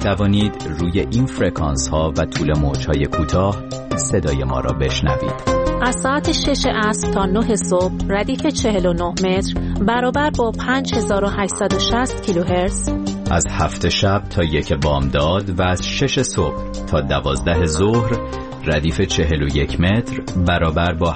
توانید روی این فرکانس ها و طول موج های کوتاه صدای ما را بشنوید. از ساعت 6 عصر تا 9 صبح ردیف 49 متر برابر با 5860 کیلوهرتز. از 7 شب تا 1 بامداد و از 6 صبح تا 12 ظهر ردیف 41 متر برابر با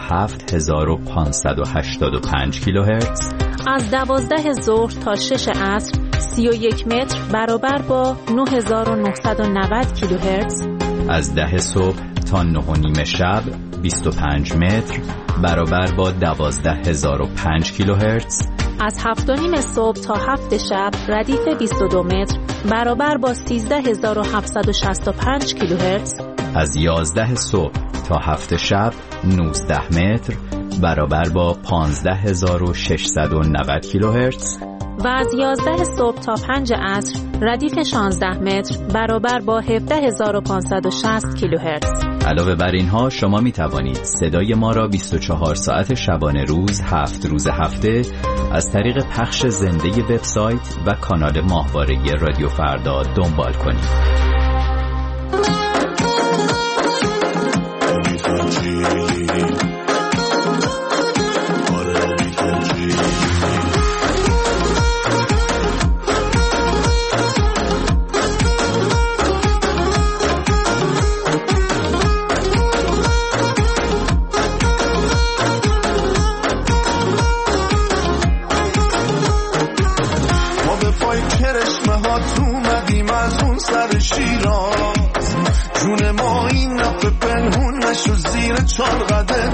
7585 کیلوهرتز. از 12 ظهر تا 6 عصر 31 متر برابر با 9990 کیلوهرتز. از 10 صبح تا 9:30 شب 25 متر برابر با 12005 کیلوهرتز. از 7:30 صبح تا 7 شب ردیف 22 متر برابر با 13765 کیلوهرتز. از 11 صبح تا 7 شب 19 متر برابر با 15690 کیلوهرتز. و از 11 صبح تا 5 عصر ردیف 16 متر برابر با 17560 کیلوهرتز. علاوه بر اینها شما می توانید صدای ما را 24 ساعت شبانه روز 7 روز هفته از طریق پخش زنده وبسایت و کانال ماهواره رادیو فردا دنبال کنید. جون ما این نفه پنهون نشو زیر 4 قدم